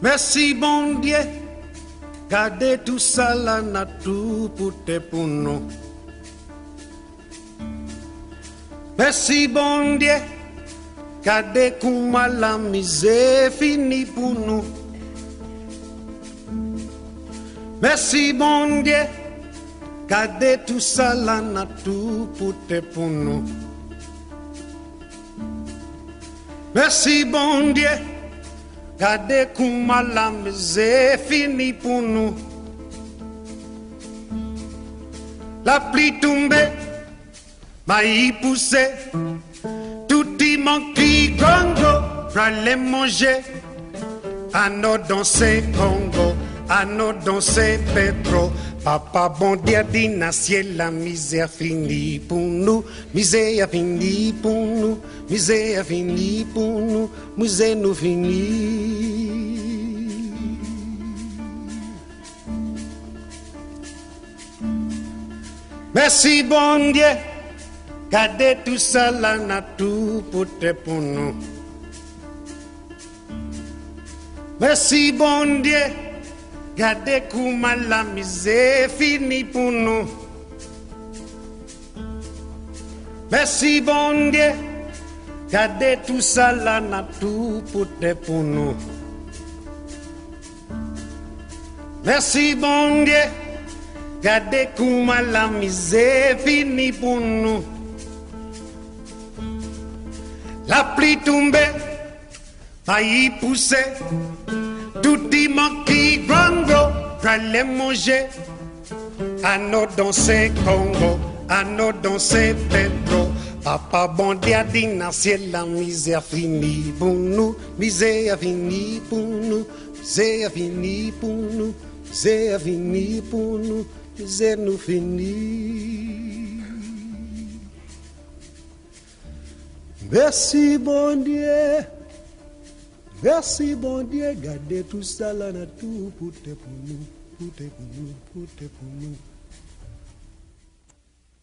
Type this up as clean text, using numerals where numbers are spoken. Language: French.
Merci bon Dieu, gardez tout ça là, n'a tout pour nous. Merci bon Dieu, gardez comment la misère fini pour nous. Merci bon Dieu, gardez tout ça là, n'a tout pour nous. Merci bon Dieu, gardez comment la misère fini pour nous. La pluie tombée, maïs poussé, tout y manque Congo, pralé manger, à nos danser Congo, à nos danser Petro. Papa bon Dieu dit na ciel la misère finie pour nous, misère finie pour nous, misère finie pour nous, misère nous finie. Merci bon Dieu, gardez tout ça là, n'a tout pour nous. Merci bon Dieu, gardez comment la misère fini pour nous. Merci bon Dieu, gardez tout ça là, n'a tout pour nous. Merci bon Dieu, gardez comment la misère fini pour nous. La pluie tombée, maïs poussé, tout y manque Congo, pralé manger, à nos danser Congo, à nos danser Petro. Papa bon Dieu dit na ciel la misère finie pour nous, misère finie pour nous, misère finie pour nous, misère finie pour nous, misère nous finie. Merci bon Dieu. Merci bon Dieu, gardez tout ça là, tout pour nous, pour nous.